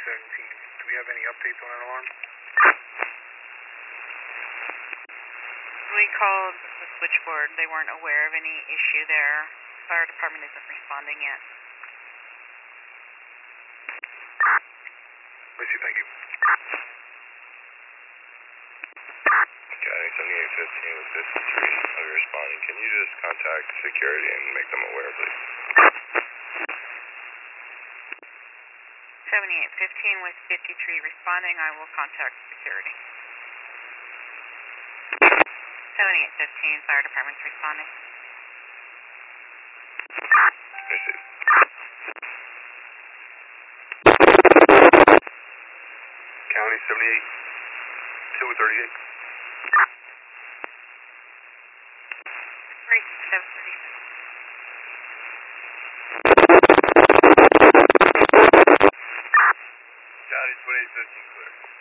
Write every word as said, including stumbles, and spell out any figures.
seventeen. Do we have any updates on that alarm? We called the switchboard. They weren't aware of any issue there. Fire department isn't responding yet. Missy, thank you. County seventy-eight fifteen with fifty-three, are you responding? Can you just contact security and make them aware, please? seventy-eight fifteen with fifty-three responding. I will contact security. seventy-eight fifteen, fire department's responding. Missy. County seventy-eight, two thirty-eight. Great, seven thirty-six. County twenty-eight fifteen clear.